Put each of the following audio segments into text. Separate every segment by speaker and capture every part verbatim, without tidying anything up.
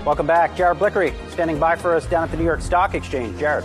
Speaker 1: Welcome back. Jared Blickery standing by for us down at the New York Stock Exchange. Jared.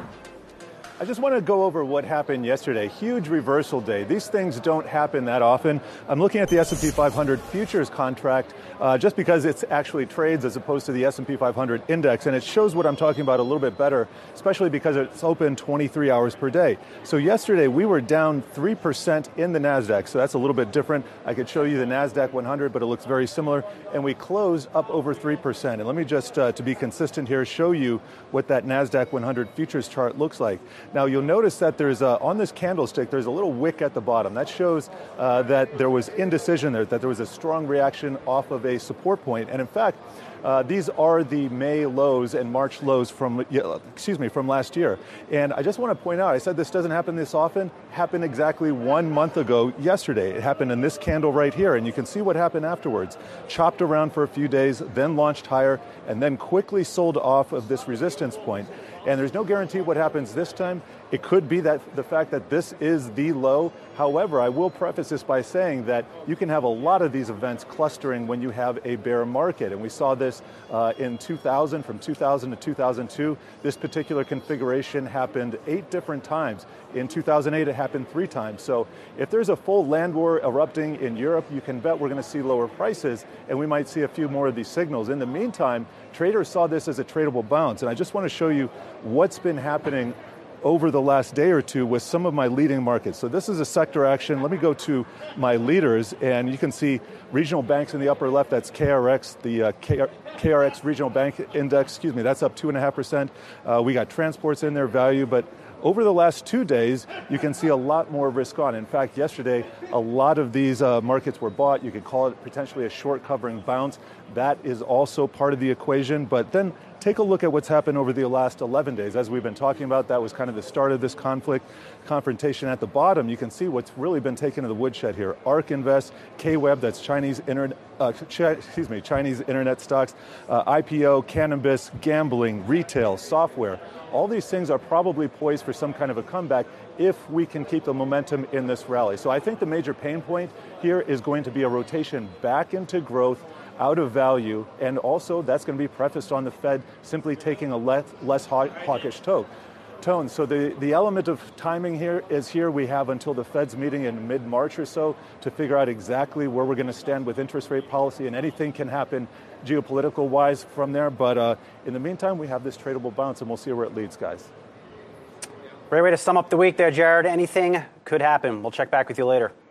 Speaker 2: I just want to go over what happened yesterday. Huge reversal day. These things don't happen that often. I'm looking at the S and P five hundred futures contract uh, just because it's actually trades as opposed to the S and P five hundred index, and it shows what I'm talking about a little bit better, especially because it's open twenty-three hours per day. So yesterday we were down three percent in the NASDAQ, so that's a little bit different. I could show you the NASDAQ one hundred, but it looks very similar, and we closed up over three percent. And let me just, uh, to be consistent here, show you what that NASDAQ one hundred futures chart looks like. Now, you'll notice that there's a, on this candlestick, there's a little wick at the bottom. That shows uh, that there was indecision there, that there was a strong reaction off of a support point. And in fact, Uh, these are the May lows and March lows from, excuse me, from last year. And I just want to point out, I said this doesn't happen this often, happened exactly one month ago yesterday. It happened in this candle right here, and you can see what happened afterwards. Chopped around for a few days, then launched higher, and then quickly sold off of this resistance point. And there's no guarantee what happens this time. It could be that the fact that this is the low. However, I will preface this by saying that you can have a lot of these events clustering when you have a bear market. And we saw this uh, in two thousand, from two thousand to two thousand two. This particular configuration happened eight different times. In two thousand eight, it happened three times. So if there's a full land war erupting in Europe, you can bet we're going to see lower prices, and we might see a few more of these signals. In the meantime, traders saw this as a tradable bounce. And I just want to show you what's been happening over the last day or two with some of my leading markets. So this is a sector action. Let me go to my leaders, and you can see regional banks in the upper left. That's K R X, the uh, K R X Regional Bank Index, excuse me, that's up two point five percent. Uh, we got transports in there, value, but over the last two days, you can see a lot more risk on. In fact, yesterday, a lot of these uh, markets were bought. You could call it potentially a short covering bounce. That is also part of the equation. But then take a look at what's happened over the last eleven days. As we've been talking about, that was kind of the start of this conflict, confrontation. At the bottom, you can see what's really been taken to the woodshed here. ARK Invest, K-Web, that's Chinese internet, uh, Ch- excuse me, Chinese internet stocks, uh, I P O, cannabis, gambling, retail, software. All these things are probably poised for some kind of a comeback if we can keep the momentum in this rally. So I think the major pain point here is going to be a rotation back into growth, out of value, and also that's going to be prefaced on the Fed simply taking a less, less hawkish tone. tone. So the, the element of timing here is here. We have until the Fed's meeting in mid-March or so to figure out exactly where we're going to stand with interest rate policy, and anything can happen geopolitical-wise from there. But uh, in the meantime, we have this tradable bounce, and we'll see where it leads, guys.
Speaker 1: Great way to sum up the week there, Jared. Anything could happen. We'll check back with you later.